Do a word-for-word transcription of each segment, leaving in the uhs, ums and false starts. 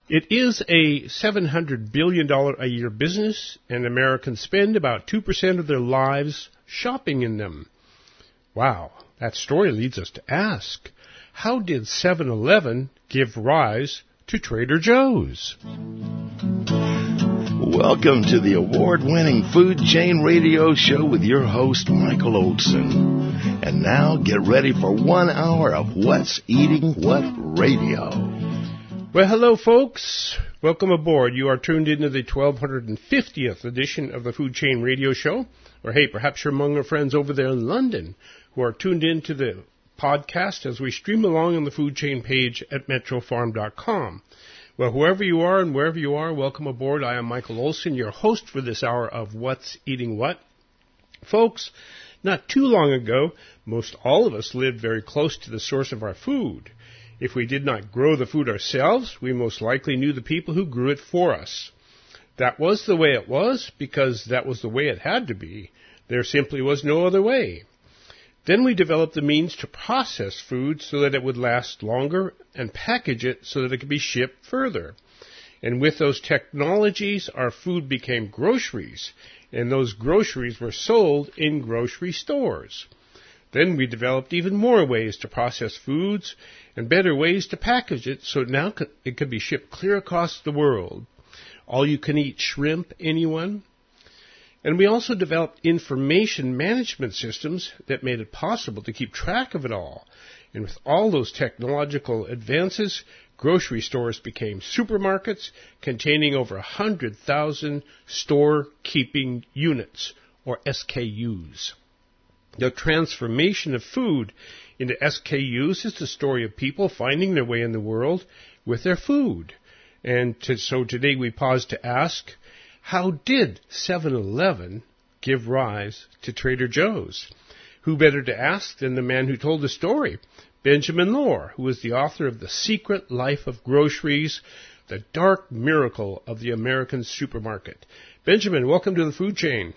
It is a seven hundred billion dollars a year business, and Americans spend about two percent of their lives shopping in them. Wow, that story leads us to ask, how did seven eleven give rise to Trader Joe's? Welcome to the award-winning Food Chain Radio Show with your host, Michael Olson. And now get ready for one hour of What's Eating What Radio. Well, hello, folks. Welcome aboard. You are tuned into the twelve fiftieth edition of the Food Chain Radio Show. Or, hey, perhaps you're among our friends over there in London who are tuned into the podcast as we stream along on the Food Chain page at metro farm dot com. Well, whoever you are and wherever you are, welcome aboard. I am Michael Olson, your host for this hour of What's Eating What. Folks, not too long ago, most all of us lived very close to the source of our food. If we did not grow the food ourselves, we most likely knew the people who grew it for us. That was the way it was because that was the way it had to be. There simply was no other way. Then we developed the means to process food so that it would last longer and package it so that it could be shipped further. And with those technologies, our food became groceries, and those groceries were sold in grocery stores. Then we developed even more ways to process foods and better ways to package it so now it could be shipped clear across the world. All-you-can-eat shrimp, anyone? And we also developed information management systems that made it possible to keep track of it all. And with all those technological advances, grocery stores became supermarkets containing over one hundred thousand store-keeping units, or S K Us. The transformation of food into S K Us is the story of people finding their way in the world with their food. And to, so today we pause to ask, how did seven eleven give rise to Trader Joe's? Who better to ask than the man who told the story, Benjamin Lohr, who is the author of The Secret Life of Groceries, The Dark Miracle of the American Supermarket. Benjamin, welcome to the Food Chain.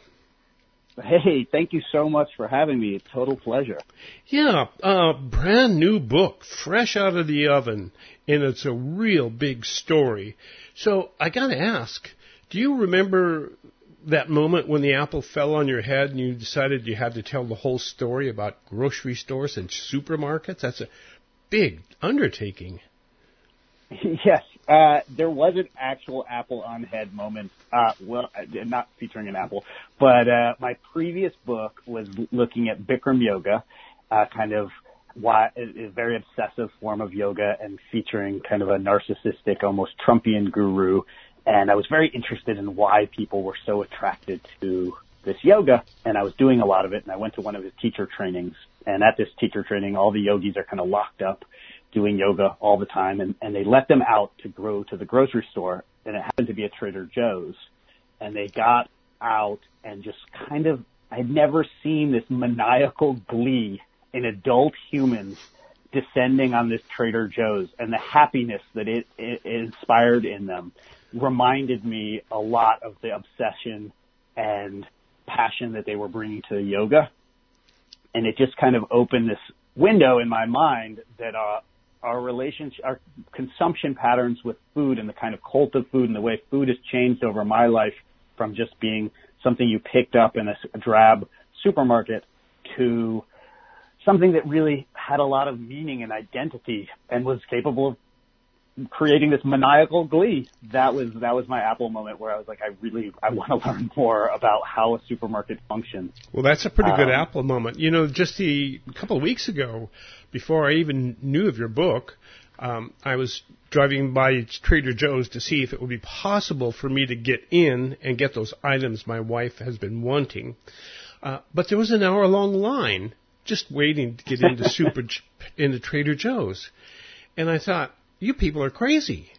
Hey, thank you so much for having me. It's a total pleasure. Yeah, a brand new book, fresh out of the oven, and it's a real big story. So I got to ask, do you remember that moment when the apple fell on your head and you decided you had to tell the whole story about grocery stores and supermarkets? That's a big undertaking. Yes, uh, there was an actual apple on head moment. Uh, well, not featuring an apple, but uh, my previous book was looking at Bikram yoga, uh, kind of why a very obsessive form of yoga, and featuring kind of a narcissistic, almost Trumpian guru. And I was very interested in why people were so attracted to this yoga, and I was doing a lot of it. And I went to one of his teacher trainings, and at this teacher training, all the yogis are kind of locked up doing yoga all the time, and, and they let them out to go to the grocery store, and it happened to be a Trader Joe's, and they got out and just kind of, I'd never seen this maniacal glee in adult humans descending on this Trader Joe's, and the happiness that it, it, it inspired in them reminded me a lot of the obsession and passion that they were bringing to yoga, and it just kind of opened this window in my mind that uh, our relationship, our consumption patterns with food and the kind of cult of food and the way food has changed over my life from just being something you picked up in a, a drab supermarket to something that really had a lot of meaning and identity and was capable of creating this maniacal glee. That was that was my Apple moment where I was like, I really I want to learn more about how a supermarket functions. Well, that's a pretty good um, Apple moment. You know, just the, a couple of weeks ago, before I even knew of your book, um, I was driving by Trader Joe's to see if it would be possible for me to get in and get those items my wife has been wanting. Uh, but there was an hour-long line just waiting to get into super into Trader Joe's, and I thought, you people are crazy.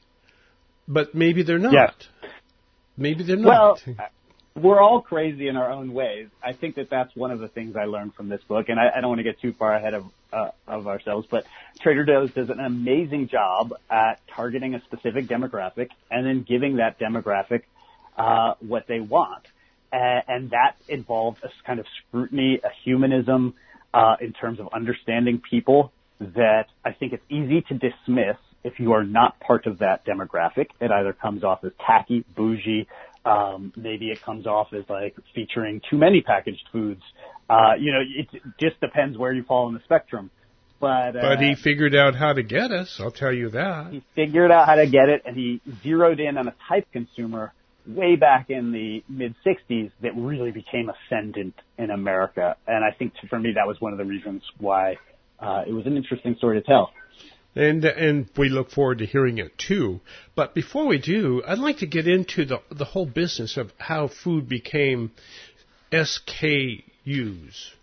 But maybe they're not. Yes. Maybe they're not. Well, we're all crazy in our own ways. I think that that's one of the things I learned from this book, and I, I don't want to get too far ahead of uh, of ourselves, but Trader Joe's does an amazing job at targeting a specific demographic and then giving that demographic uh, what they want. Uh, and that involves a kind of scrutiny, a humanism uh, in terms of understanding people that I think it's easy to dismiss If you are not part of that demographic, it either comes off as tacky, bougie, um, maybe it comes off as like featuring too many packaged foods. Uh, you know, it just depends where you fall on the spectrum. But, uh, but he figured out how to get us, I'll tell you that. He figured out how to get it, and he zeroed in on a type consumer way back in the mid-sixties that really became ascendant in America. And I think for me that was one of the reasons why uh, it was an interesting story to tell. And and we look forward to hearing it too. But before we do, I'd like to get into the the whole business of how food became S K Us.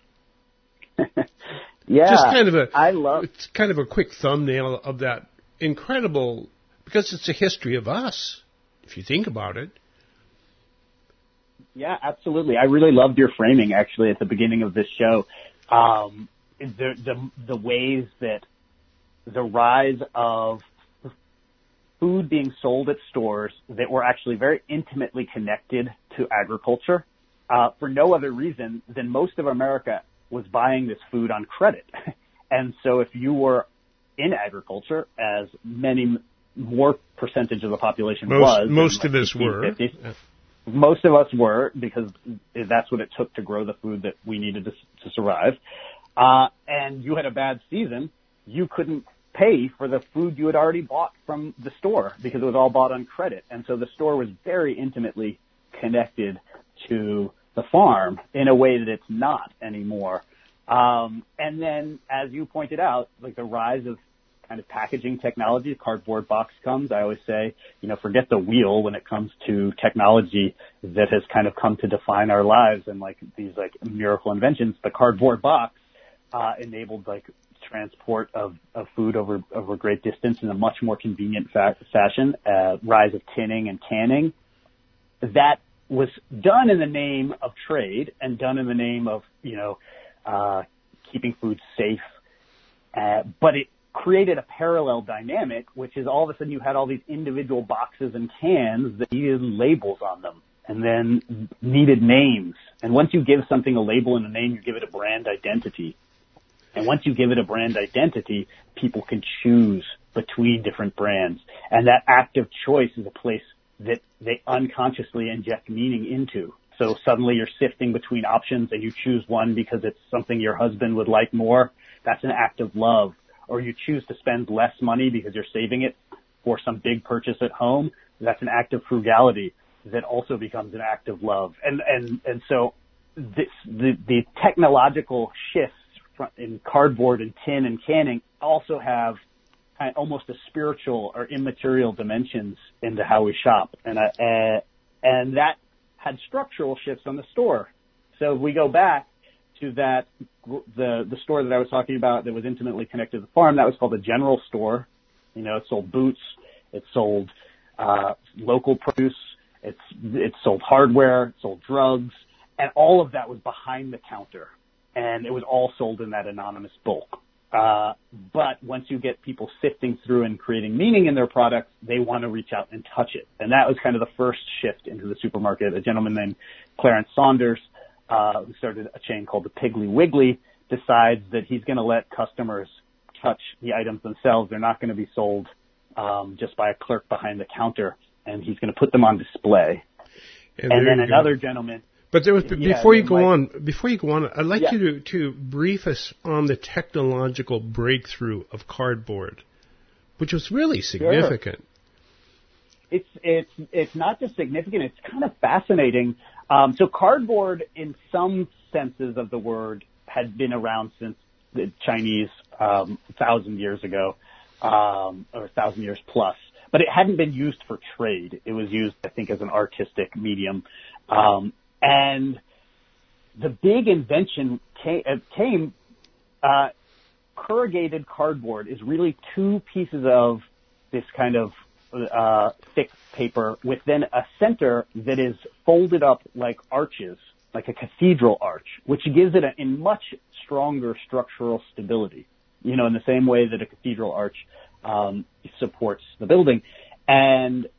Yeah, just kind of a I love it's kind of a quick thumbnail of that incredible, because it's a history of us, if you think about it. Yeah, absolutely. I really loved your framing actually at the beginning of this show. Um, the the the ways that the rise of food being sold at stores that were actually very intimately connected to agriculture, uh, for no other reason than most of America was buying this food on credit. And so if you were in agriculture, as many more percentage of the population most, was. Most of us were. Yeah. Most of us were, because that's what it took to grow the food that we needed to, to survive. Uh, and you had a bad season, you couldn't pay for the food you had already bought from the store because it was all bought on credit. And so the store was very intimately connected to the farm in a way that it's not anymore. Um, and then, as you pointed out, like the rise of kind of packaging technology, cardboard box comes. I always say, you know, forget the wheel when it comes to technology that has kind of come to define our lives and like these like miracle inventions. The cardboard box uh, enabled like transport of, of food over over a great distance in a much more convenient fa- fashion. Uh, rise of tinning and canning. That was done in the name of trade and done in the name of, you know, uh, keeping food safe. Uh, but it created a parallel dynamic, which is all of a sudden you had all these individual boxes and cans that needed labels on them and then needed names. And once you give something a label and a name, you give it a brand identity. And once you give it a brand identity, people can choose between different brands. And that active choice is a place that they unconsciously inject meaning into. So suddenly you're sifting between options and you choose one because it's something your husband would like more. That's an act of love. Or you choose to spend less money because you're saving it for some big purchase at home. That's an act of frugality that also becomes an act of love. And, and, and so this, the, the technological shifts in cardboard and tin and canning also have kind of almost a spiritual or immaterial dimensions into how we shop. And, uh, uh, and that had structural shifts on the store. So if we go back to that, the, the store that I was talking about that was intimately connected to the farm, that was called a general store. You know, it sold boots, it sold, uh, local produce, it's, it sold hardware, it sold drugs, and all of that was behind the counter. And it was all sold in that anonymous bulk. Uh, but once you get people sifting through and creating meaning in their products, they want to reach out and touch it. And that was kind of the first shift into the supermarket. A gentleman named Clarence Saunders, uh, who started a chain called the Piggly Wiggly, decides that he's going to let customers touch the items themselves. They're not going to be sold um, just by a clerk behind the counter, and he's going to put them on display. And, and then another go. gentleman... But there was, yeah, before you go like, on, before you go on, I'd like yeah. you to, to brief us on the technological breakthrough of cardboard, which was really significant. Sure. It's it's it's not just significant; it's kind of fascinating. Um, so, cardboard, in some senses of the word, had been around since the Chinese um, thousand years ago, um, or a thousand years plus. But it hadn't been used for trade. It was used, I think, as an artistic medium. Um, And the big invention came, came uh, corrugated cardboard is really two pieces of this kind of uh, thick paper with then a center that is folded up like arches, like a cathedral arch, which gives it a, a much stronger structural stability, you know, in the same way that a cathedral arch um, supports the building. And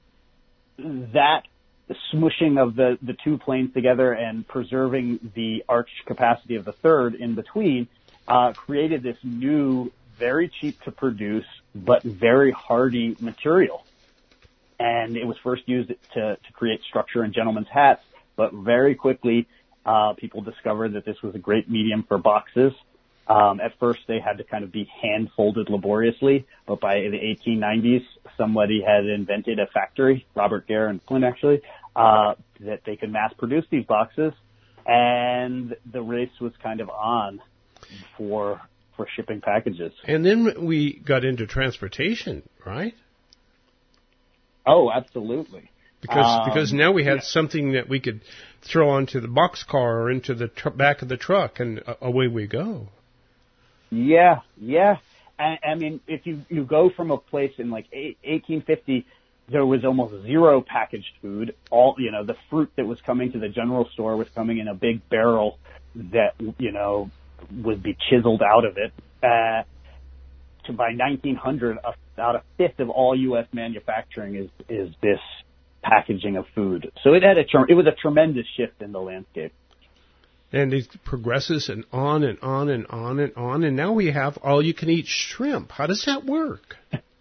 that the smushing of the, the two planes together and preserving the arch capacity of the third in between uh, created this new, very cheap to produce, but very hardy material. And it was first used to, to create structure in gentlemen's hats, but very quickly, uh, people discovered that this was a great medium for boxes. Um, at first, they had to kind of be hand-folded laboriously, but by the eighteen nineties, somebody had invented a factory, Robert Gare and Flint actually, uh, that they could mass-produce these boxes, and the race was kind of on for for shipping packages. And then we got into transportation, right? Oh, absolutely. Because um, because now we had yeah. something that we could throw onto the boxcar or into the tr- back of the truck, and uh, away we go. Yeah, yeah. I, I mean, if you, you go from a place in like eighteen fifty, there was almost zero packaged food. All, you know, the fruit that was coming to the general store was coming in a big barrel that, you know, would be chiseled out of it. Uh, to by nineteen hundred, about a fifth of all U S manufacturing is, is this packaging of food. So it had a, it was a tremendous shift in the landscape. And it progresses and on and on and on and on. And now we have all-you-can-eat shrimp. How does that work?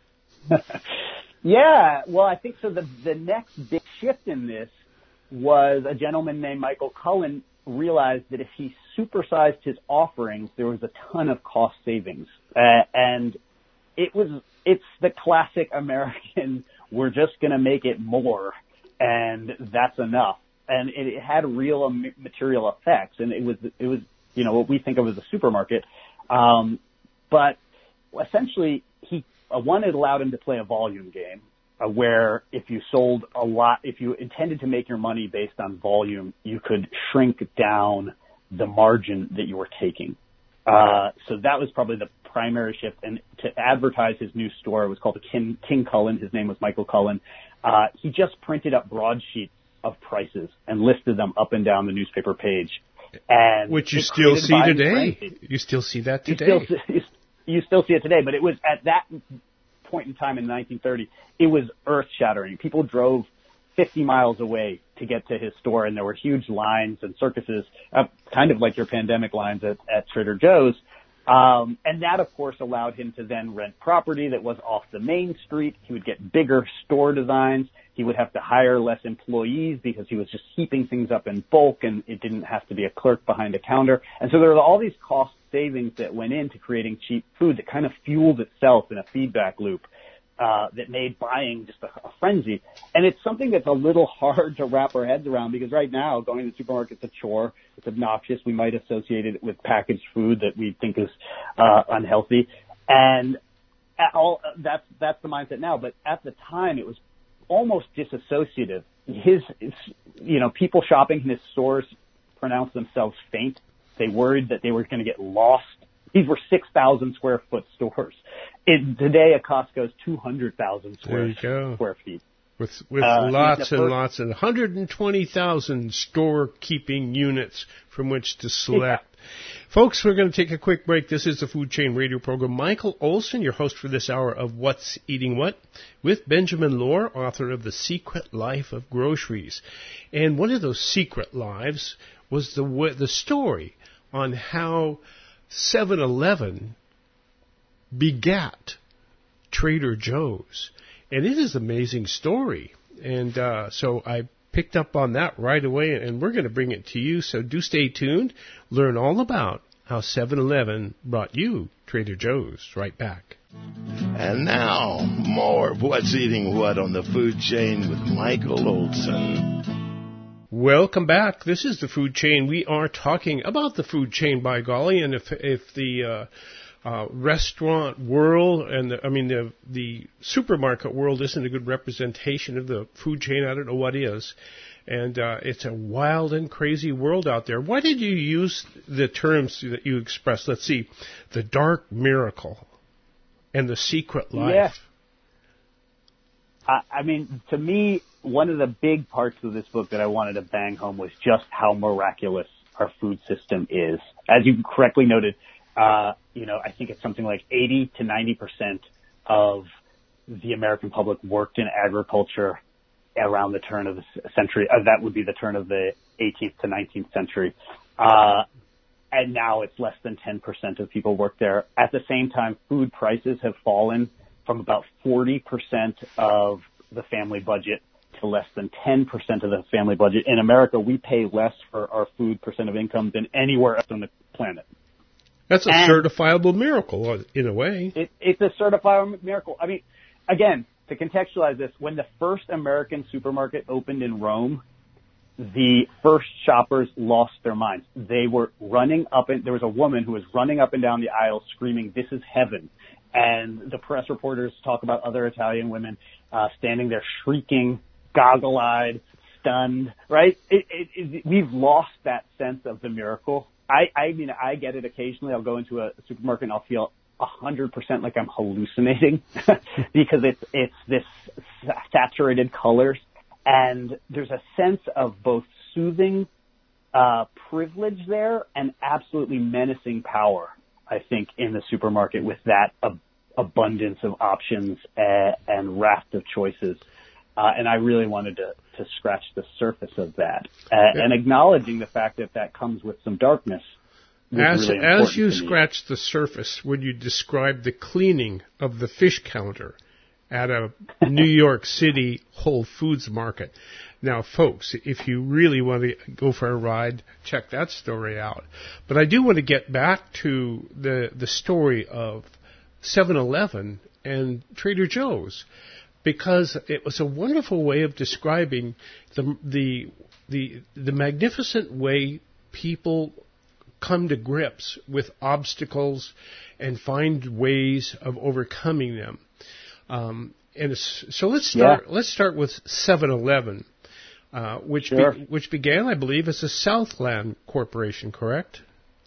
Yeah, well, I think so. The, the next big shift in this was a gentleman named Michael Cullen realized that if he supersized his offerings, there was a ton of cost savings. Uh, and it was, it's the classic American, we're just going to make it more, and that's enough. And it, it had real material effects, and it was, it was, you know, what we think of as a supermarket. Um, but essentially, he, uh, one, it allowed him to play a volume game, uh, where if you sold a lot, if you intended to make your money based on volume, you could shrink down the margin that you were taking. Uh, so that was probably the primary shift. And to advertise his new store, it was called the King, King Cullen. His name was Michael Cullen. Uh, he just printed up broadsheets of prices and listed them up and down the newspaper page. And which you still see today. Frenzy. You still see that today. You still, you still see it today, but it was at that point in time in nineteen thirty, it was earth-shattering. People drove fifty miles away to get to his store, and there were huge lines and circuses, uh, kind of like your pandemic lines at, at Trader Joe's. Um, and that, of course, allowed him to then rent property that was off the main street. He would get bigger store designs. He would have to hire less employees because he was just heaping things up in bulk, and it didn't have to be a clerk behind a counter. And so there were all these cost savings that went into creating cheap food that kind of fueled itself in a feedback loop uh, that made buying just a, a frenzy. And it's something that's a little hard to wrap our heads around because right now going to the supermarket is a chore. It's obnoxious. We might associate it with packaged food that we think is uh, unhealthy. And all that's that's the mindset now. But at the time, it was almost disassociative. His, you know, people shopping in his stores pronounced themselves faint. They worried that they were going to get lost. These were six thousand square foot stores. It, today, a Costco is two hundred thousand square, square feet. With, with uh, lots and lots and one hundred twenty thousand store-keeping units from which to select. Yeah. Folks, we're going to take a quick break. This is the Food Chain Radio program. Michael Olson, your host for this hour of What's Eating What, with Benjamin Lohr, author of The Secret Life of Groceries. And one of those secret lives was the the story on how seven eleven begat Trader Joe's. And it is an amazing story. And uh, so I picked up on that right away, and we're going to bring it to you. So do stay tuned. Learn all about how seven eleven brought you Trader Joe's. Right back. And now, more of What's Eating What on the Food Chain with Michael Olson. Welcome back. This is the Food Chain. We are talking about the food chain, by golly, and if if the uh, uh, restaurant world and the, I mean the the supermarket world isn't a good representation of the food chain, I don't know what is. And uh, it's a wild and crazy world out there. Why did you use the terms that you expressed? Let's see, the dark miracle and the secret life. Yeah. I, I mean, to me, one of the big parts of this book that I wanted to bang home was just how miraculous our food system is. As you correctly noted, uh, you know, I think it's something like eighty to ninety percent of the American public worked in agriculture around the turn of the century. Uh, that would be the turn of the eighteenth to nineteenth century. Uh, and now it's less than ten percent of people work there. At the same time, food prices have fallen from about forty percent of the family budget to less than ten percent of the family budget. In America, we pay less for our food percent of income than anywhere else on the planet. That's a and certifiable miracle, in a way. It, it's a certifiable miracle. I mean, again, to contextualize this, when the first American supermarket opened in Rome, the first shoppers lost their minds. They were running up, and there was a woman who was running up and down the aisle screaming, "This is heaven." And the press reporters talk about other Italian women uh, standing there shrieking, goggle-eyed, stunned, right? It, it, it, we've lost that sense of the miracle. I, I mean, I get it occasionally. I'll go into a supermarket and I'll feel a hundred percent like I'm hallucinating because it's, it's this saturated colors. And there's a sense of both soothing uh, privilege there and absolutely menacing power, I think, in the supermarket with that ab- abundance of options uh, and raft of choices. Uh, and I really wanted to, to scratch the surface of that. Uh, yeah. And acknowledging the fact that that comes with some darkness. As, really as you scratch the surface, would you describe the cleaning of the fish counter at a New York City Whole Foods market? Now, folks, if you really want to go for a ride, check that story out. But I do want to get back to the the story of seven eleven and Trader Joe's, because it was a wonderful way of describing the the the the magnificent way people come to grips with obstacles and find ways of overcoming them. Um, and so let's start. Yeah. Let's start with seven eleven, uh, which sure. be, which began, I believe, as a Southland Corporation, correct?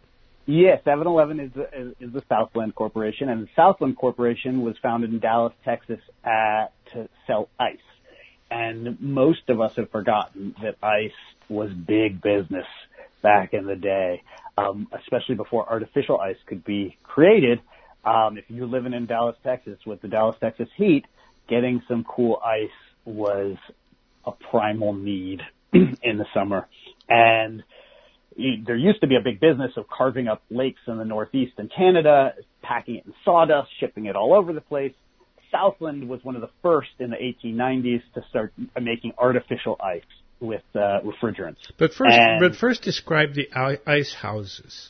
Yes, yeah, seven eleven is, is is the Southland Corporation, and the Southland Corporation was founded in Dallas, Texas, at, to sell ice. And most of us have forgotten that ice was big business back in the day, um, especially before artificial ice could be created. Um, if you're living in Dallas, Texas, with the Dallas, Texas heat, getting some cool ice was a primal need in the summer. And there used to be a big business of carving up lakes in the Northeast and Canada, packing it in sawdust, shipping it all over the place. Southland was one of the first in the eighteen nineties to start making artificial ice with uh, refrigerants. But first, and, but first describe the ice houses.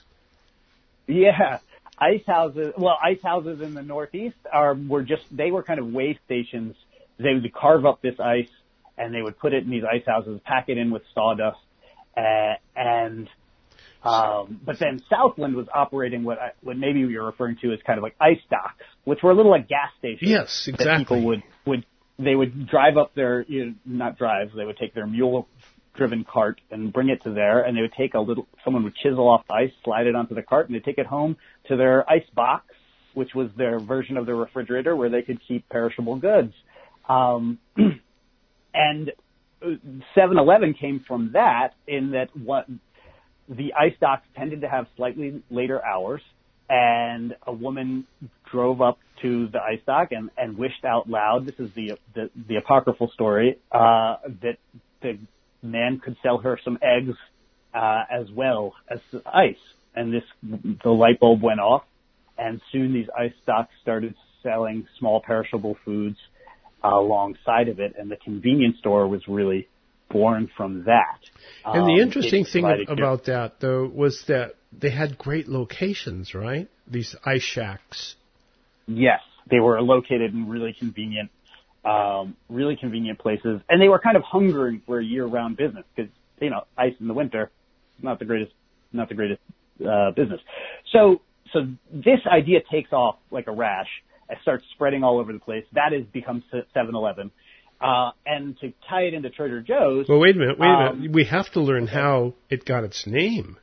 Yeah. Ice houses, well, ice houses in the Northeast are, were just, they were kind of way stations. They would carve up this ice and they would put it in these ice houses, pack it in with sawdust, uh, and, um, but then Southland was operating what I, what maybe you're referring to as kind of like ice docks, which were a little like gas stations. Yes, exactly. That people would, would, they would drive up their, you know, not drive, they would take their mule driven cart and bring it to there, and they would take a little, someone would chisel off ice, slide it onto the cart, and they'd take it home to their ice box, which was their version of the refrigerator where they could keep perishable goods. Um, and seven eleven came from that, in that what the ice docks tended to have slightly later hours, and a woman drove up to the ice dock and, and wished out loud, this is the, the, the apocryphal story, uh, that the man could sell her some eggs uh, as well as ice. And this, the light bulb went off, and soon these ice stocks started selling small perishable foods uh, alongside of it, and the convenience store was really born from that. And the um, interesting thing about that, though, was that they had great locations, right? These ice shacks. Yes, they were located in really convenient Um, really convenient places, and they were kind of hungering for a year-round business because, you know, ice in the winter, not the greatest, not the greatest uh, business. So, so this idea takes off like a rash and starts spreading all over the place. That has become seven eleven, uh, and to tie it into Trader Joe's. Well, wait a minute, wait a um, minute. We have to learn how it got its name.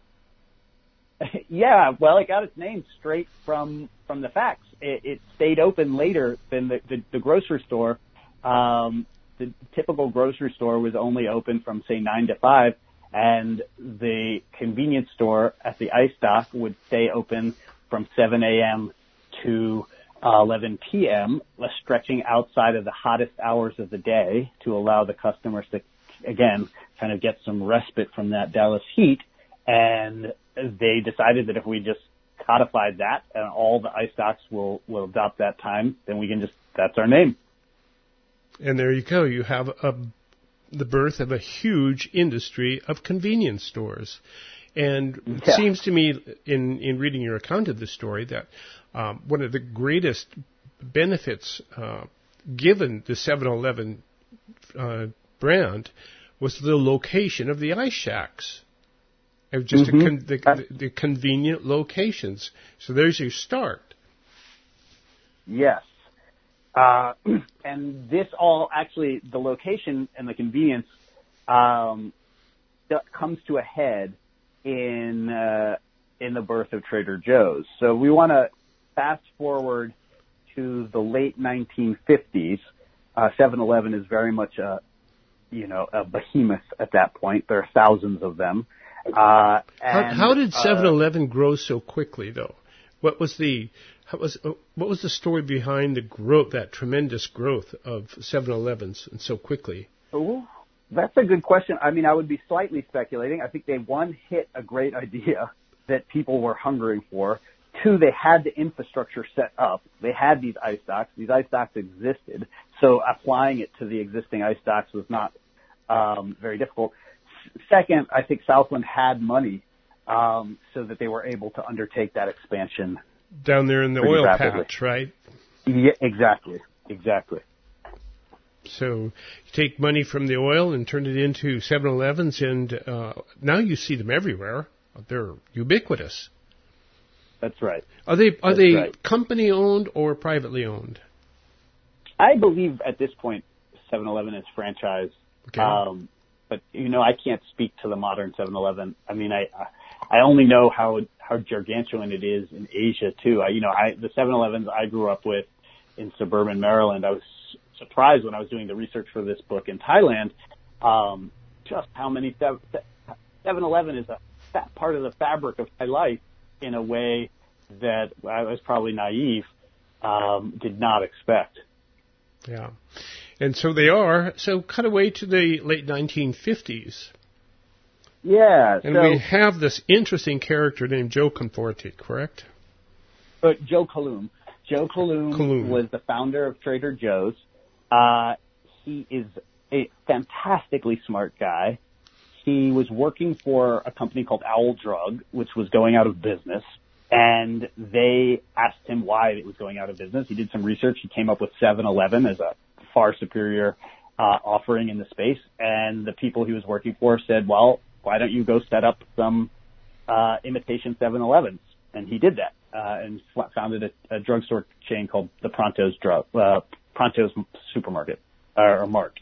Yeah, well, it got its name straight from from the facts. It, it stayed open later than the, the, the grocery store. Um, the typical grocery store was only open from, say, nine to five, and the convenience store at the ice dock would stay open from seven a.m. to uh, eleven p.m., stretching outside of the hottest hours of the day to allow the customers to, again, kind of get some respite from that Dallas heat. And they decided that if we just codified that, and all the ice stocks will, will adopt that time, then we can just, that's our name. And there you go. You have a, the birth of a huge industry of convenience stores. And it yeah. seems to me, in, in reading your account of this story, that um, one of the greatest benefits uh, given the seven eleven uh, brand was the location of the ice shacks. It was just mm-hmm. a con- the, the, the convenient locations. So there's your start. Yes. Uh, and this all, actually, the location and the convenience um, comes to a head in uh, in the birth of Trader Joe's. So we want to fast forward to the late nineteen fifties. Uh, seven eleven is very much a, you know, a behemoth at that point. There are thousands of them. Uh, and, how, how did seven eleven uh, grow so quickly, though? What was the how was uh, what was the story behind the growth, that tremendous growth of seven elevens and so quickly? Ooh, that's a good question. I mean, I would be slightly speculating. I think they, one, hit a great idea that people were hungering for. Two, they had the infrastructure set up. They had these ice stocks. These ice stocks existed. So applying it to the existing ice stocks was not um, very difficult. S- second, I think Southland had money um, so that they were able to undertake that expansion. Down there in the oil rapidly. patch, right? Yeah, exactly. Exactly. So you take money from the oil and turn it into seven elevens, and uh, now you see them everywhere. They're ubiquitous. That's right. Are they are That's they right. company owned or privately owned? I believe at this point seven eleven is franchise. Okay. Um, but you know, I can't speak to the modern seven eleven. I mean, I I only know how how gargantuan it is in Asia too. I, you know, I the seven elevens I grew up with in suburban Maryland. I was surprised when I was doing the research for this book in Thailand, um, just how many seven eleven is a fat part of the fabric of my life in a way that I was probably naive, um, did not expect. Yeah. And so they are. So cut away to the late nineteen fifties. Yeah. And so, we have this interesting character named Joe Conforti, correct? But Joe Kaloum. Joe Kaloum, Kaloum was the founder of Trader Joe's. Uh, he is a fantastically smart guy. He was working for a company called Owl Drug, which was going out of business. And they asked him why it was going out of business. He did some research. He came up with seven eleven as a far superior uh, offering in the space. And the people he was working for said, well, why don't you go set up some uh, imitation seven elevens? And he did that uh, and founded a, a drugstore chain called the Pronto's Drug, uh, Pronto's Supermarket or, or Mart.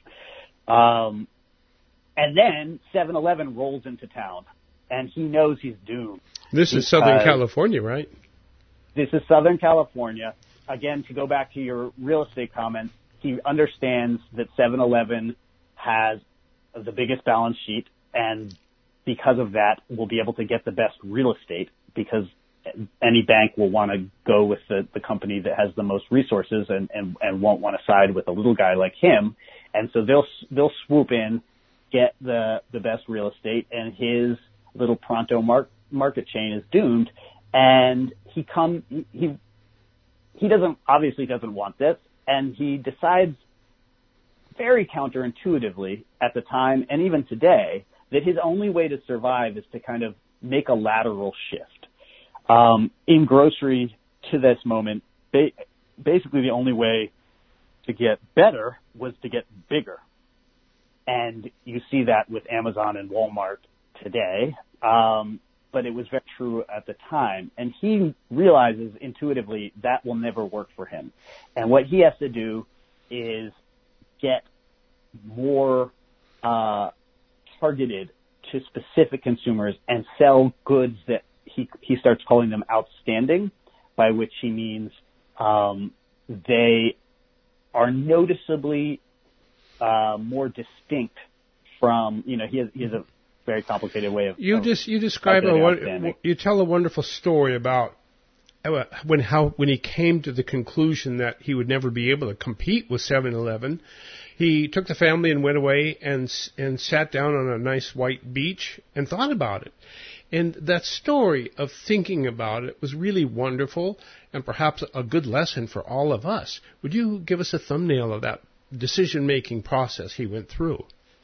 Um, and then seven eleven rolls into town, and he knows he's doomed. This is Southern California, right? This is Southern California. Again, to go back to your real estate comments, he understands that seven eleven has the biggest balance sheet, and because of that, will be able to get the best real estate because any bank will want to go with the, the company that has the most resources and, and, and won't want to side with a little guy like him. And so they'll they'll swoop in, get the the best real estate, and his little Pronto mark, market chain is doomed. And he come he he doesn't obviously doesn't want this, and he decides very counterintuitively at the time and even today that his only way to survive is to kind of make a lateral shift. Um, in grocery to this moment, ba- basically the only way to get better was to get bigger. And you see that with Amazon and Walmart today. Um, but it was very true at the time. And he realizes intuitively that will never work for him. And what he has to do is get more, uh, targeted to specific consumers and sell goods that he he starts calling them outstanding, by which he means um, they are noticeably uh, more distinct from, you know, he has, he has a very complicated way of. You of just you describe a you tell a wonderful story about when how when he came to the conclusion that he would never be able to compete with seven eleven. He took the family and went away and and sat down on a nice white beach and thought about it. And that story of thinking about it was really wonderful and perhaps a good lesson for all of us. Would you give us a thumbnail of that decision-making process he went through?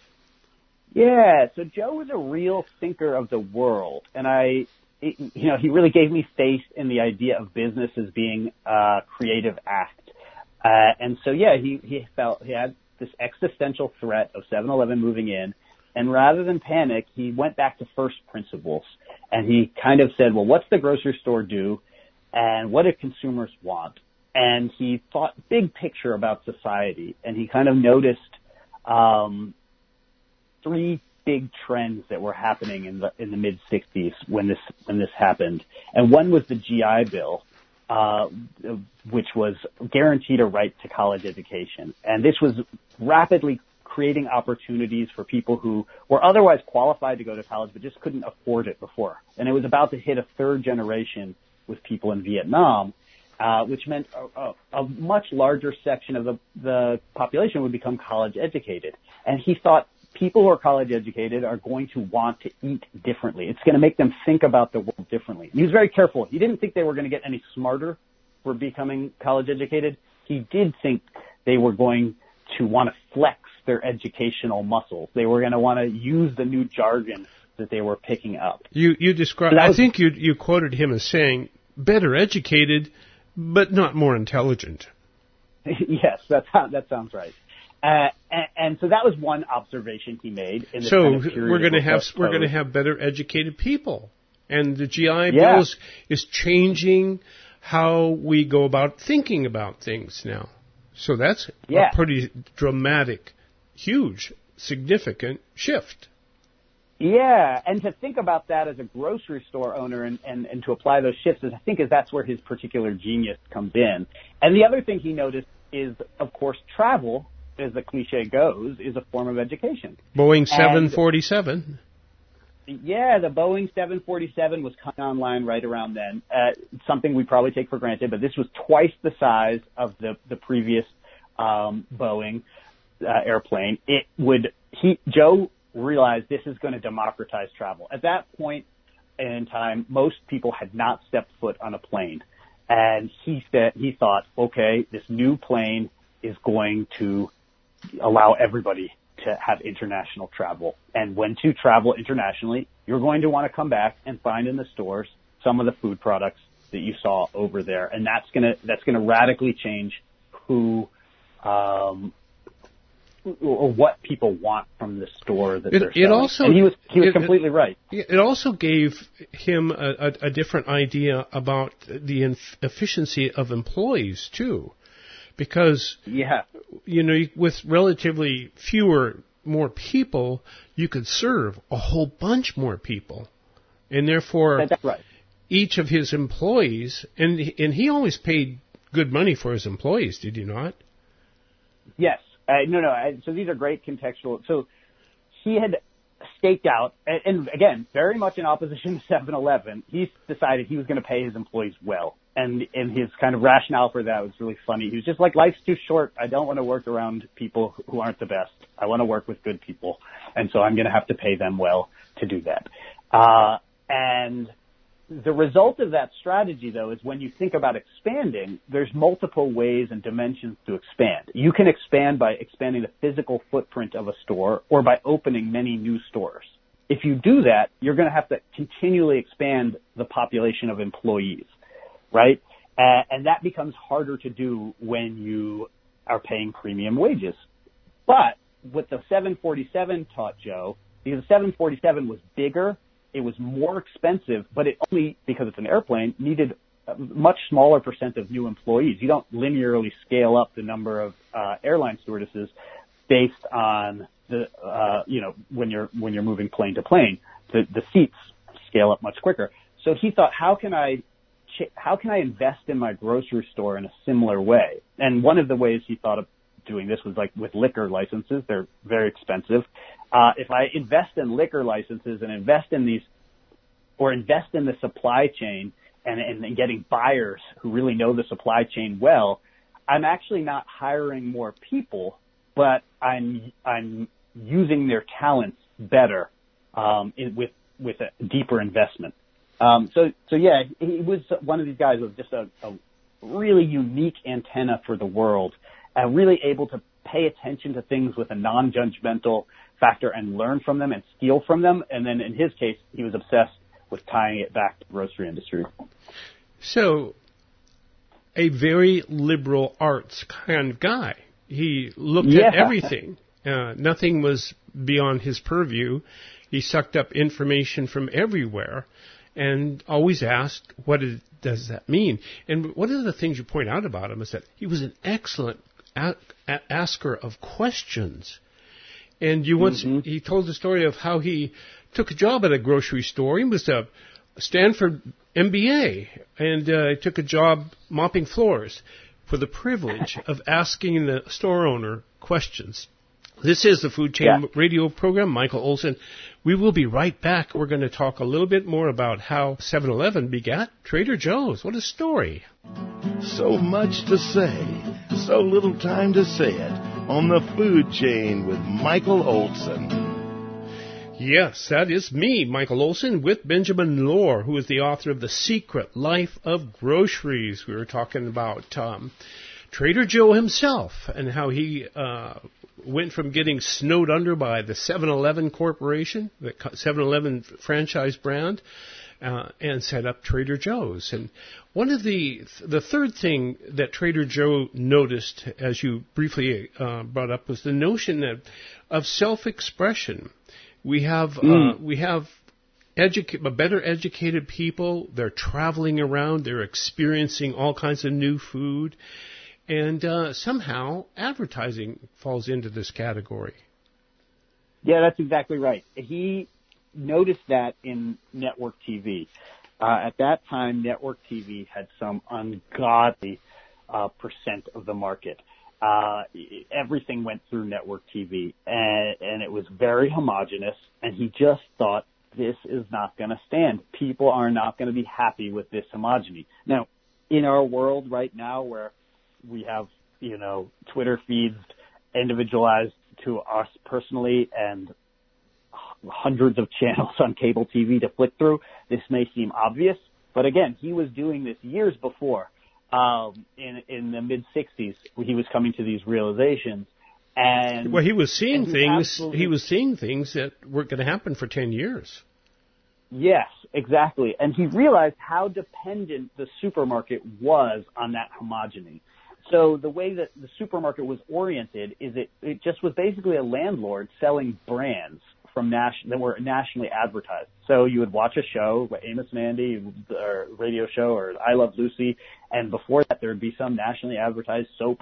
Yeah, so Joe was a real thinker of the world, and I, it, you know, he really gave me faith in the idea of business as being a creative act. Uh, and so, yeah, he, he felt he had this existential threat of seven eleven moving in, and rather than panic, he went back to first principles, and he kind of said, well, what's the grocery store do, and what do consumers want? And he thought big picture about society, and he kind of noticed um three big trends that were happening in the in the mid sixties when this when this happened. And one was the G I Bill, uh which was guaranteed a right to college education. And this was rapidly creating opportunities for people who were otherwise qualified to go to college but just couldn't afford it before. And it was about to hit a third generation with people in Vietnam, uh which meant a, a, a much larger section of the the population would become college educated. And he thought people who are college educated are going to want to eat differently. It's going to make them think about the world differently. He was very careful. He didn't think they were going to get any smarter for becoming college educated. He did think they were going to want to flex their educational muscles. They were going to want to use the new jargon that they were picking up. You you described. I think you you quoted him as saying better educated, but not more intelligent. Yes, that's how, that sounds right. Uh, and, and so that was one observation he made. In so kind of we're going to have we're going to have better educated people, and the G I yeah. Bill is, is changing how we go about thinking about things now. So that's yeah. a pretty dramatic, huge, significant shift. Yeah, and to think about that as a grocery store owner and, and, and to apply those shifts, is I think is that's where his particular genius comes in. And the other thing he noticed is, of course, travel, as the cliche goes, is a form of education. Boeing seven forty-seven. And, yeah, the Boeing seven forty-seven was coming online right around then. Uh, something we probably take for granted, but this was twice the size of the, the previous um, Boeing uh, airplane. It would, he, Joe realized this is going to democratize travel. At that point in time, most people had not stepped foot on a plane. And he said, he thought, okay, this new plane is going to allow everybody to have international travel. And when to travel internationally, you're going to want to come back and find in the stores some of the food products that you saw over there. And that's going to, that's going to radically change who, um, or what people want from the store that it, they're selling. It also, and he was, he was it, completely right. It also gave him a, a, a different idea about the inf- efficiency of employees, too. Because, yeah. you know, with relatively fewer, more people, you could serve a whole bunch more people. And therefore, that's right. Each of his employees, and and he always paid good money for his employees, did he not? Yes. Uh, no, no. I, so these are great contextual. So he had staked out, and, and again, very much in opposition to seven eleven, he decided he was going to pay his employees well. And, and his kind of rationale for that was really funny. He was just like, life's too short. I don't want to work around people who aren't the best. I want to work with good people. And so I'm going to have to pay them well to do that. Uh, and the result of that strategy, though, is when you think about expanding, there's multiple ways and dimensions to expand. You can expand by expanding the physical footprint of a store or by opening many new stores. If you do that, you're going to have to continually expand the population of employees, right? Uh, and that becomes harder to do when you are paying premium wages. But what the seven forty-seven taught Joe, because the seven forty-seven was bigger, it was more expensive, but it only, because it's an airplane, needed a much smaller percent of new employees. You don't linearly scale up the number of uh, airline stewardesses based on the, uh, you know, when you're when you're moving plane to plane. The, the seats scale up much quicker. So he thought, how can I how can I invest in my grocery store in a similar way? And one of the ways he thought of doing this was like with liquor licenses. They're very expensive. Uh, if I invest in liquor licenses and invest in these, or invest in the supply chain and, and, and getting buyers who really know the supply chain well, I'm actually not hiring more people, but I'm I'm using their talents better um, in, with with a deeper investment. Um, so, so yeah, he was one of these guys with just a, a really unique antenna for the world, and really able to pay attention to things with a non-judgmental factor and learn from them and steal from them. And then in his case, he was obsessed with tying it back to the grocery industry. So, a very liberal arts kind of guy. He looked yeah. at everything. Uh, nothing was beyond his purview. He sucked up information from everywhere and always asked, what is, does that mean? And one of the things you point out about him is that he was an excellent a- a- asker of questions. And you once, mm-hmm. he told the story of how he took a job at a grocery store. He was a Stanford M B A, and uh, he took a job mopping floors for the privilege of asking the store owner questions. This is the Food Chain yeah. Radio program. Michael Olson. We will be right back. We're going to talk a little bit more about how seven eleven begat Trader Joe's. What a story. So much to say, so little time to say it on the Food Chain with Michael Olson. Yes, that is me, Michael Olson, with Benjamin Lohr, who is the author of The Secret Life of Groceries. We were talking about um, Trader Joe himself and how he uh, went from getting snowed under by the seven eleven Corporation, the seven eleven franchise brand, uh, and set up Trader Joe's. And one of the the third thing that Trader Joe noticed, as you briefly uh, brought up, was the notion that of self-expression. We have mm. uh, we have educa- better educated people. They're traveling around. They're experiencing all kinds of new food, and uh, somehow advertising falls into this category. Yeah, that's exactly right. He noticed that in network T V. Uh, at that time, network T V had some ungodly uh, percent of the market. Uh, everything went through network T V, and, and it was very homogenous, and he just thought, this is not going to stand. People are not going to be happy with this homogeny. Now, in our world right now where we have, you know, Twitter feeds individualized to us personally and hundreds of channels on cable T V to flick through, this may seem obvious, but again, he was doing this years before. Um, in, in the mid-sixties, he was coming to these realizations. And well, he was seeing he things, he was seeing things that weren't going to happen for ten years. Yes, exactly. And he realized how dependent the supermarket was on that homogeny. So the way that the supermarket was oriented is it, it just was basically a landlord selling brands from nas- that were nationally advertised. So you would watch a show, Amos and Andy, or radio show, or I Love Lucy, and before that there would be some nationally advertised soap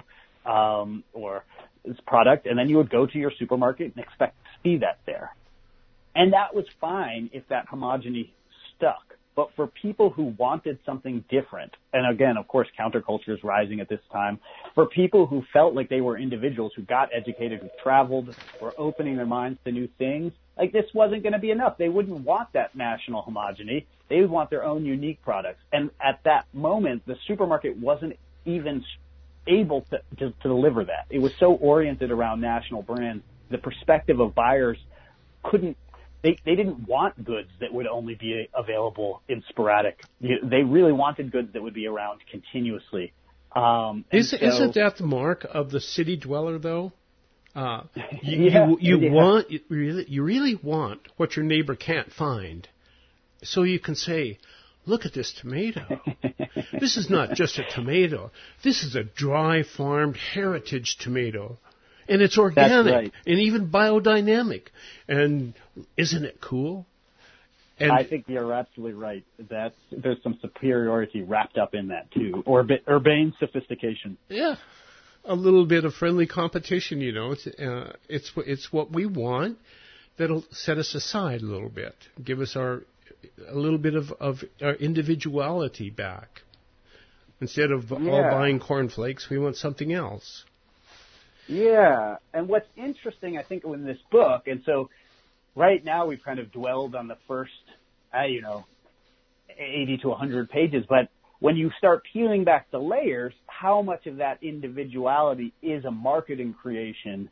um, or product, and then you would go to your supermarket and expect to see that there. And that was fine if that homogeny stuck. But for people who wanted something different, and again, of course, counterculture is rising at this time, for people who felt like they were individuals who got educated, who traveled, were opening their minds to new things, like this wasn't going to be enough. They wouldn't want that national homogeny. They would want their own unique products. And at that moment, the supermarket wasn't even able to, to, to deliver that. It was so oriented around national brands, the perspective of buyers couldn't They they didn't want goods that would only be available in sporadic. They really wanted goods that would be around continuously. Um, Is, so, isn't that the mark of the city dweller, though? Uh, you yeah, you, you yeah. want you really, you really want what your neighbor can't find, so you can say, "Look at this tomato. This is not just a tomato. This is a dry farmed heritage tomato." And it's organic right. and even biodynamic. And isn't it cool? And I think you're absolutely right. That's, there's some superiority wrapped up in that, too. Urban, urbane sophistication. Yeah. A little bit of friendly competition, you know. It's, uh, it's, it's what we want that'll set us aside a little bit. Give us our a little bit of, of our individuality back. Instead of yeah. all buying cornflakes, we want something else. Yeah, and what's interesting, I think, in this book, and so right now we've kind of dwelled on the first, uh, you know, eighty to one hundred pages, but when you start peeling back the layers, how much of that individuality is a marketing creation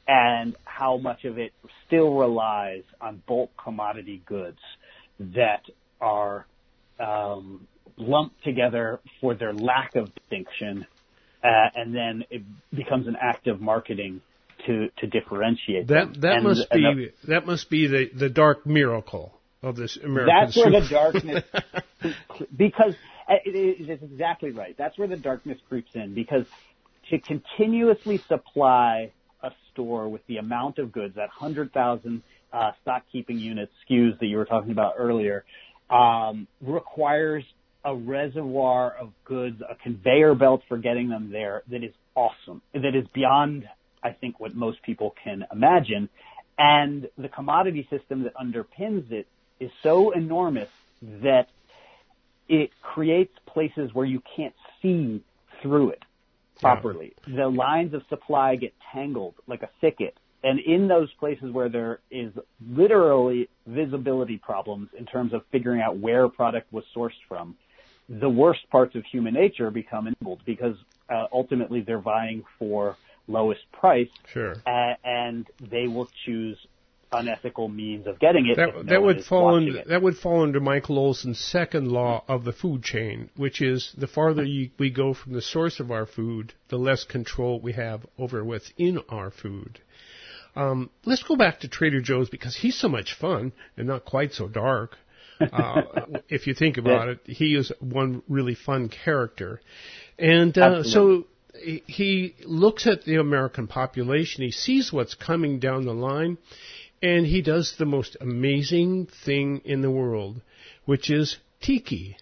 and how much of it still relies on bulk commodity goods that are um, lumped together for their lack of distinction, uh, and then it becomes an act of marketing to, to differentiate that. them. That and, must and be the, that must be the, the dark miracle of this American. That's where super. the darkness, because it is it's exactly right. That's where the darkness creeps in, because to continuously supply a store with the amount of goods, that one hundred thousand uh, stock keeping units, S K Us that you were talking about earlier, um, requires a reservoir of goods, a conveyor belt for getting them there that is awesome, that is beyond, I think, what most people can imagine. And the commodity system that underpins it is so enormous that it creates places where you can't see through it properly. Yeah. The lines of supply get tangled like a thicket. And in those places where there is literally visibility problems in terms of figuring out where product was sourced from, the worst parts of human nature become enabled, because uh, ultimately they're vying for lowest price. Sure. Uh, and they will choose unethical means of getting it. That, no that would fall under it. that would fall under Michael Olson's second law of the food chain, which is the farther you, we go from the source of our food, the less control we have over what's in our food. Um, let's go back to Trader Joe's, because he's so much fun and not quite so dark. Uh, if you think about it, he is one really fun character. And uh, so he looks at the American population, he sees what's coming down the line, and he does the most amazing thing in the world, which is tiki.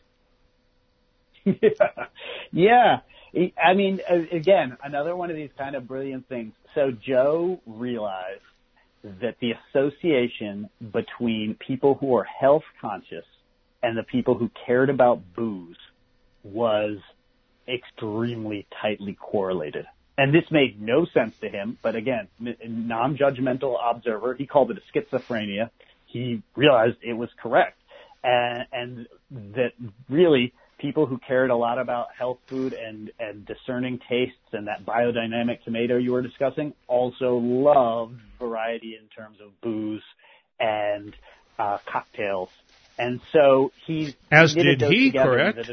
Yeah. I mean, again, another one of these kind of brilliant things. So Joe realized that the association between people who are health conscious and the people who cared about booze was extremely tightly correlated. And this made no sense to him, but again, non-judgmental observer, he called it a schizophrenia. He realized it was correct. And, and that really people who cared a lot about health food and, and discerning tastes and that biodynamic tomato you were discussing also loved variety in terms of booze and uh, cocktails. And so he... As did he, correct?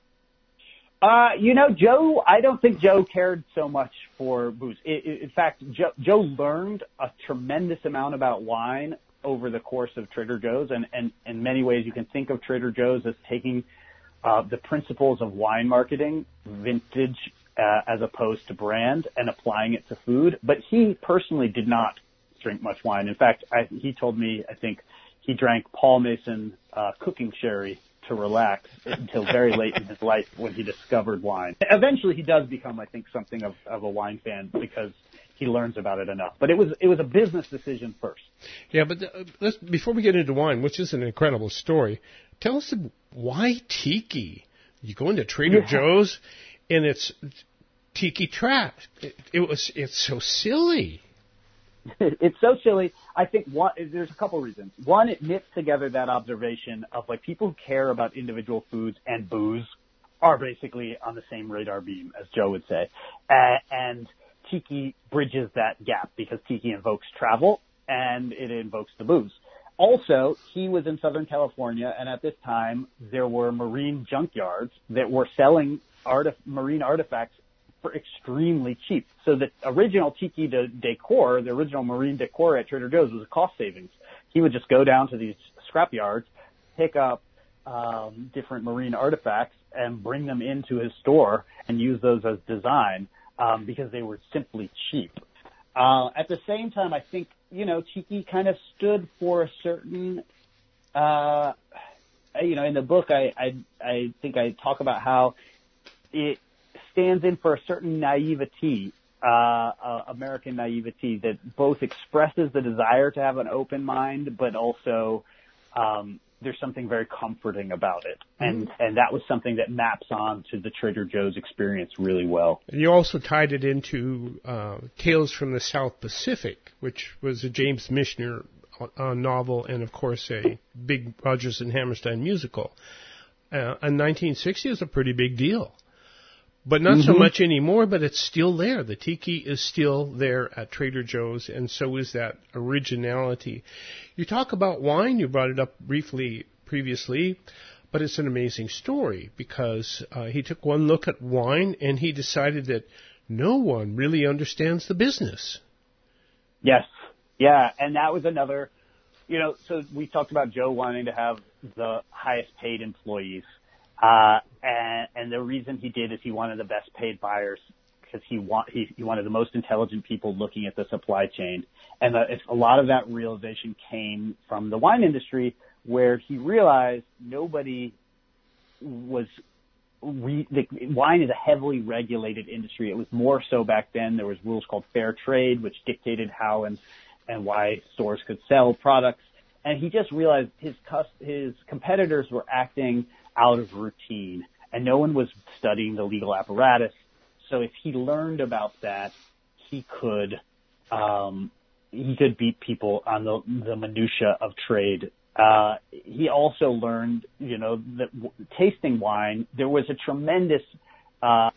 Uh, you know, Joe, I don't think Joe cared so much for booze. It, it, in fact, Joe, Joe learned a tremendous amount about wine over the course of Trader Joe's, and, and in many ways you can think of Trader Joe's as taking uh, the principles of wine marketing, vintage uh, as opposed to brand, and applying it to food. But he personally did not drink much wine. In fact, I, he told me, I think, he drank Paul Mason uh, cooking sherry to relax until very late in his life when he discovered wine. Eventually he does become, I think, something of, of a wine fan because he learns about it enough. But it was it was a business decision first. Yeah, but uh, let's, before we get into wine, which is an incredible story, tell us why tiki? You go into Trader yeah. Joe's and it's tiki trash. It, it was it's so silly. It's so silly. I think one, there's a couple reasons. One, it knits together that observation of like people who care about individual foods and booze are basically on the same radar beam, as Joe would say. Uh, and tiki bridges that gap because tiki invokes travel and it invokes the booze. Also, he was in Southern California, and at this time there were marine junkyards that were selling artif- marine artifacts for extremely cheap. So the original tiki de- decor, the original marine decor at Trader Joe's was a cost savings. He would just go down to these scrap yards, pick up um, different marine artifacts, and bring them into his store and use those as design um, because they were simply cheap. Uh, at the same time, I think, you know, tiki kind of stood for a certain, uh, you know, in the book, I, I, I think I talk about how it stands in for a certain naivety, uh, uh, American naivety that both expresses the desire to have an open mind, but also um, there's something very comforting about it. And mm-hmm. and that was something that maps on to the Trader Joe's experience really well. And you also tied it into uh, Tales from the South Pacific, which was a James Michener uh, novel and, of course, a big Rodgers and Hammerstein musical. Uh, in nineteen sixty is a pretty big deal. But not Mm-hmm. so much anymore, but it's still there. The tiki is still there at Trader Joe's, and so is that originality. You talk about wine, you brought it up briefly previously, but it's an amazing story because uh, he took one look at wine and he decided that no one really understands the business. Yes. Yeah. And that was another, you know, so we talked about Joe wanting to have the highest paid employees. Uh, and, and the reason he did is he wanted the best paid buyers because he want, he, he wanted the most intelligent people looking at the supply chain. And the, it's, a lot of that realization came from the wine industry, where he realized nobody was re, the, wine is a heavily regulated industry. It was more so back then. There was rules called fair trade, which dictated how and, and why stores could sell products. And he just realized his his competitors were acting out of routine, and no one was studying the legal apparatus. So if he learned about that, he could um, he could beat people on the the minutia of trade. Uh, he also learned, you know, that w- tasting wine, there was a tremendous uh,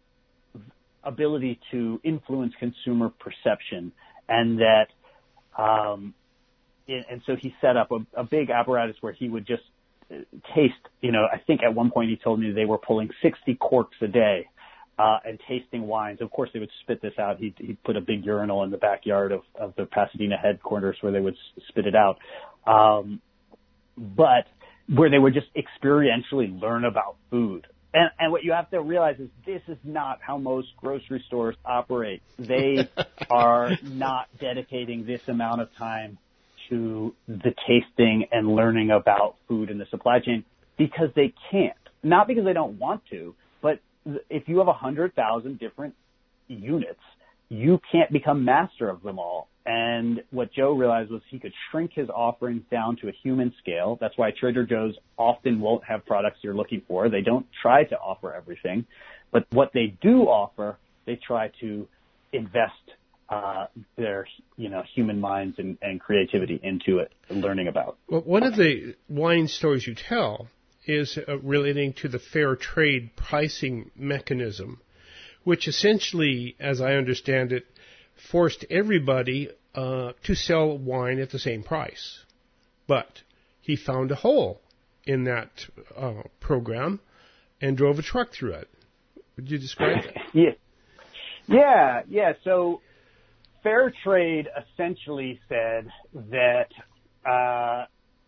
ability to influence consumer perception, and that, um, it, and so he set up a, a big apparatus where he would just taste, you know, I think at one point he told me they were pulling sixty corks a day, uh, and tasting wines. Of course, they would spit this out. He'd, he'd put a big urinal in the backyard of, of the Pasadena headquarters where they would s- spit it out. Um, but where they would just experientially learn about food. And, and what you have to realize is this is not how most grocery stores operate. They are not dedicating this amount of time to the tasting and learning about food in the supply chain because they can't. Not because they don't want to, but if you have one hundred thousand different units, you can't become master of them all. And what Joe realized was he could shrink his offerings down to a human scale. That's why Trader Joe's often won't have products you're looking for. They don't try to offer everything. But what they do offer, they try to invest uh, their, you know, human minds and, and creativity into it and learning about. Well, one of the wine stories you tell is uh, relating to the fair trade pricing mechanism, which essentially, as I understand it, forced everybody uh, to sell wine at the same price. But he found a hole in that uh, program and drove a truck through it. Would you describe that? yeah. Yeah, yeah. So fair trade essentially said that uh,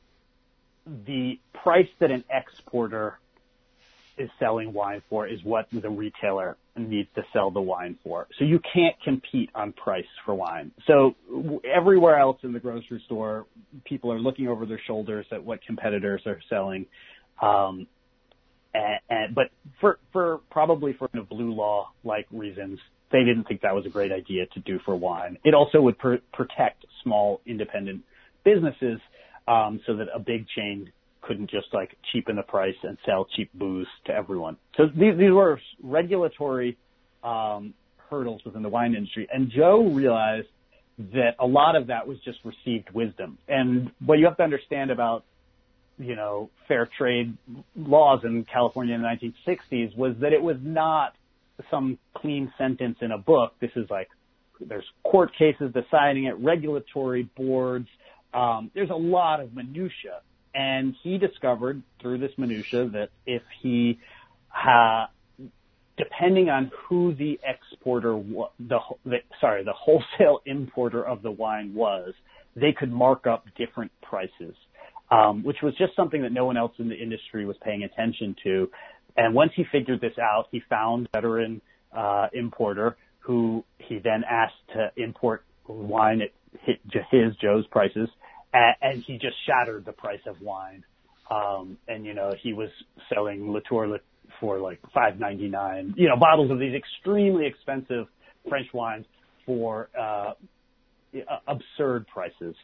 the price that an exporter is selling wine for is what the retailer needs to sell the wine for. So you can't compete on price for wine. So everywhere else in the grocery store, people are looking over their shoulders at what competitors are selling. Um, and, and, but for, for probably for blue law like reasons, they didn't think that was a great idea to do for wine. It also would pr- protect small independent businesses, um, so that a big chain couldn't just like cheapen the price and sell cheap booze to everyone. So these, these were regulatory um, hurdles within the wine industry. And Joe realized that a lot of that was just received wisdom. And what you have to understand about, you know, fair trade laws in California in the nineteen sixties was that it was not some clean sentence in a book. This is like there's court cases deciding it, regulatory boards. Um, there's a lot of minutia. And he discovered through this minutia that if he, uh, depending on who the exporter, the, the sorry, the wholesale importer of the wine was, they could mark up different prices, um, which was just something that no one else in the industry was paying attention to. And once he figured this out, he found a veteran uh, importer who he then asked to import wine at his Joe's prices. And he just shattered the price of wine. Um, and, you know, he was selling Latour for like five ninety-nine, you know, bottles of these extremely expensive French wines for uh, absurd prices.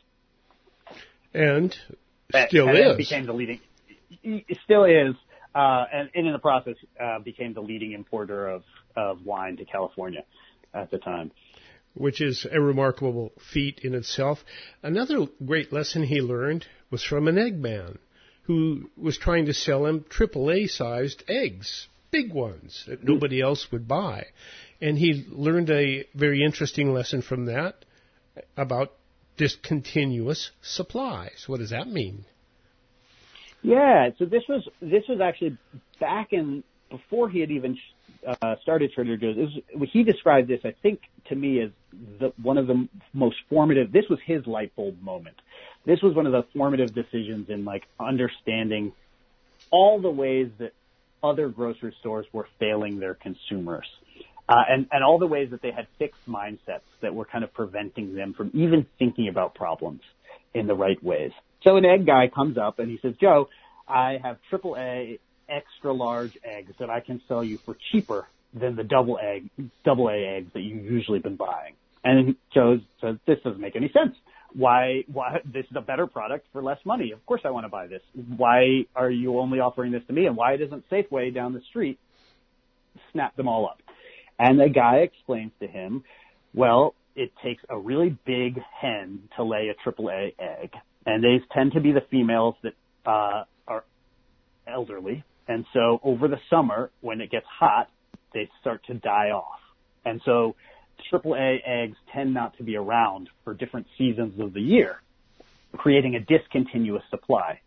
And still and, is. And became the leading, it still is, uh, and, and in the process uh, became the leading importer of, of wine to California at the time. Which is a remarkable feat in itself. Another great lesson he learned was from an egg man who was trying to sell him triple A-sized eggs. big ones that nobody else would buy. And he learned a very interesting lesson from that about discontinuous supplies. What does that mean? Yeah, so this was this was actually back in before he had even uh, started Trader Joe's. It was, he described this, I think, to me as the, one of the most formative. This was his light bulb moment. This was one of the formative decisions in like understanding all the ways that other grocery stores were failing their consumers. Uh, and, and all the ways that they had fixed mindsets that were kind of preventing them from even thinking about problems in the right ways. So an egg guy comes up and he says, Joe, I have triple A extra large eggs that I can sell you for cheaper than the double egg, double A eggs that you've usually been buying. And Joe says, this doesn't make any sense. Why, why, this is a better product for less money. Of course I want to buy this. Why are you only offering this to me? And why doesn't Safeway down the street snap them all up? And the guy explains to him, well, it takes a really big hen to lay a triple A egg. And they tend to be the females that uh, are elderly. And so over the summer, when it gets hot, they start to die off. And so triple A eggs tend not to be around for different seasons of the year, creating a discontinuous supply.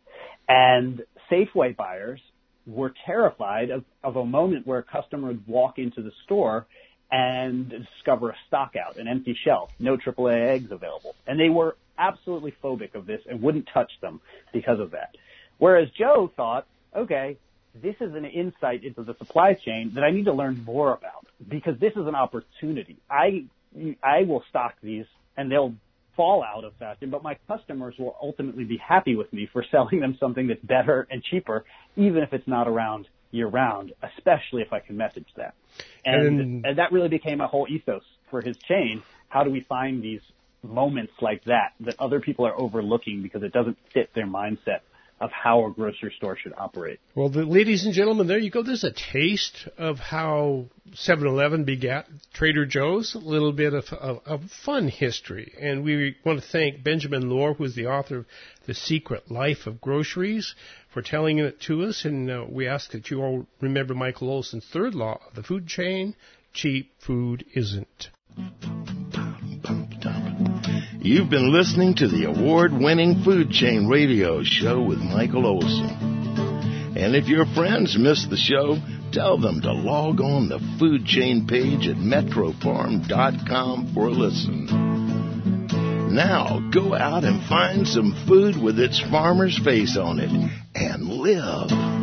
And Safeway buyers were terrified of, of a moment where a customer would walk into the store and discover a stock out, an empty shelf, no triple A eggs available. And they were absolutely phobic of this and wouldn't touch them because of that. Whereas Joe thought, okay, this is an insight into the supply chain that I need to learn more about because this is an opportunity. I, I will stock these and they'll fall out of fashion, but my customers will ultimately be happy with me for selling them something that's better and cheaper, even if it's not around year-round, especially if I can message that. And, and, and that really became a whole ethos for his chain. How do we find these moments like that that other people are overlooking because it doesn't fit their mindset of how a grocery store should operate? Well, the, ladies and gentlemen, there you go. There's a taste of how seven eleven begat Trader Joe's, a little bit of, of, of fun history. And we want to thank Benjamin Lohr, who is the author of The Secret Life of Groceries, for telling it to us. And uh, we ask that you all remember Michael Olson's third law of the food chain: cheap food isn't. You've been listening to the award-winning Food Chain Radio Show with Michael Olson. And if your friends missed the show, tell them to log on the Food Chain page at metro farm dot com for a listen. Now, go out and find some food with its farmer's face on it and live.